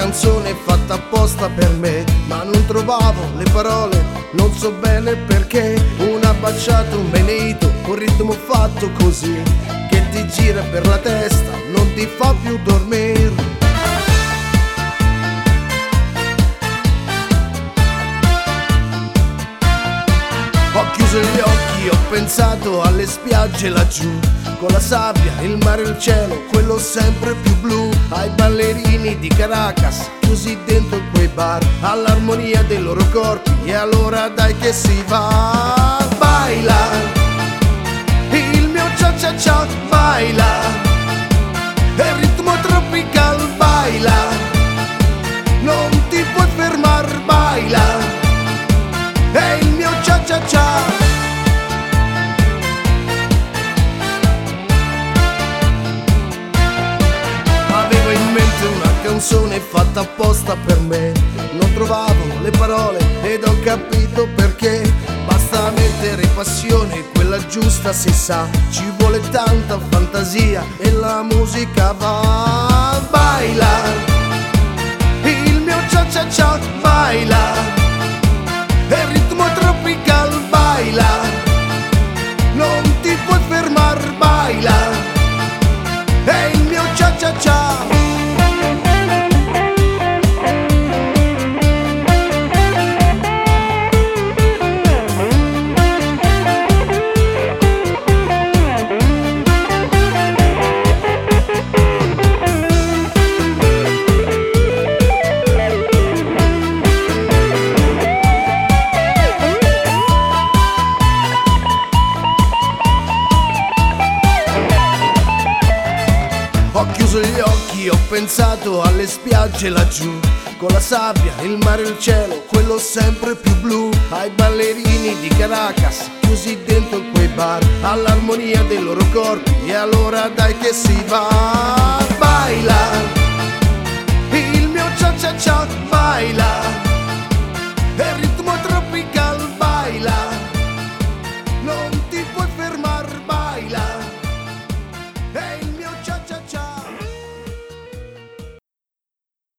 canzone fatta apposta per me, ma non trovavo le parole, non so bene perché. Una baciata, un benedito, un ritmo fatto così, che ti gira per la testa, non ti fa più dormire. Ho chiuso gli occhi, ho pensato alle spiagge laggiù, con la sabbia, il mare e il cielo, quello sempre più blu, ai ballerini di Caracas, chiusi dentro quei bar, all'armonia dei loro corpi, e allora dai che si va. Baila, il mio cia cia cia, baila, il ritmo tropical, baila, non ti puoi fermar, baila, è il mio cia cia cia. Avevo in mente una canzone fatta apposta per me, non trovavo le parole ed ho capito perché. Basta mettere passione, quella giusta si sa, ci vuole tanta fantasia e la musica va. Baila, il mio cia cia cia, baila, il ritmo tropical, baila, non ti puoi fermar, baila, è il mio cia cia cia. Ho chiuso gli occhi, ho pensato alle spiagge laggiù, con la sabbia, il mare e il cielo, quello sempre più blu, ai ballerini di Caracas, chiusi dentro quei bar, all'armonia dei loro corpi, e allora dai che si va. Baila, il mio cia cia cia, baila,